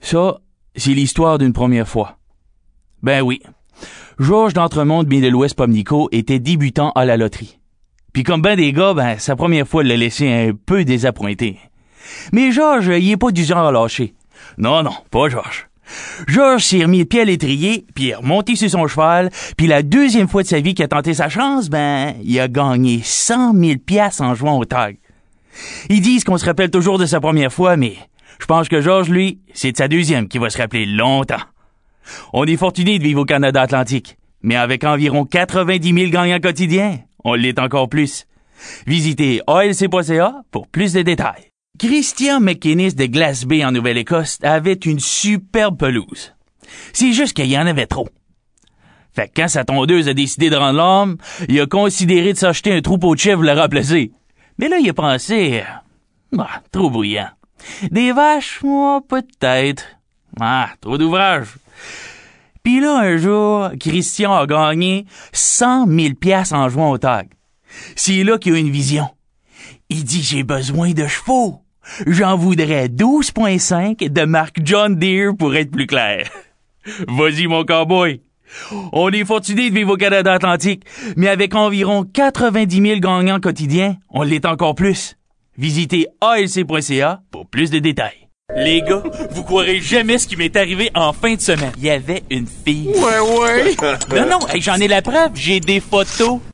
Ça, c'est l'histoire d'une première fois. Ben oui. Georges d'Entremonde bien de l'Ouest Pomnico était débutant à la loterie. Puis comme ben des gars, sa première fois l'a laissé un peu désappointé. Mais Georges, il est pas du genre à lâcher. Non, pas Georges. Georges s'est remis le pied à l'étrier, puis il est remonté sur son cheval, puis la deuxième fois de sa vie qu'il a tenté sa chance, il a gagné 100 000 piastres en jouant au tag. Ils disent qu'on se rappelle toujours de sa première fois, mais je pense que Georges, lui, c'est de sa deuxième qui va se rappeler longtemps. On est fortuné de vivre au Canada Atlantique, mais avec environ 90 000 gagnants quotidiens, on l'est encore plus. Visitez alc.ca pour plus de détails. Christian McInnes de Glace Bay en Nouvelle-Écosse avait une superbe pelouse. C'est juste qu'il y en avait trop. Fait que quand sa tondeuse a décidé de rendre l'homme, il a considéré de s'acheter un troupeau de chèvres pour le remplacer. Mais là, il a pensé... trop bruyant. Des vaches, peut-être. Trop d'ouvrage. Puis là, un jour, Christian a gagné 100 000 piastres en jouant au tag. C'est là qu'il a eu une vision. Il dit, j'ai besoin de chevaux. J'en voudrais 12.5 de marque John Deere pour être plus clair. Vas-y, mon cowboy. On est fortuné de vivre au Canada Atlantique, mais avec environ 90 000 gagnants quotidiens, on l'est encore plus. Visitez alc.ca pour plus de détails. Les gars, vous croirez jamais ce qui m'est arrivé en fin de semaine. Il y avait une fille. Ouais. Non, j'en ai la preuve, j'ai des photos.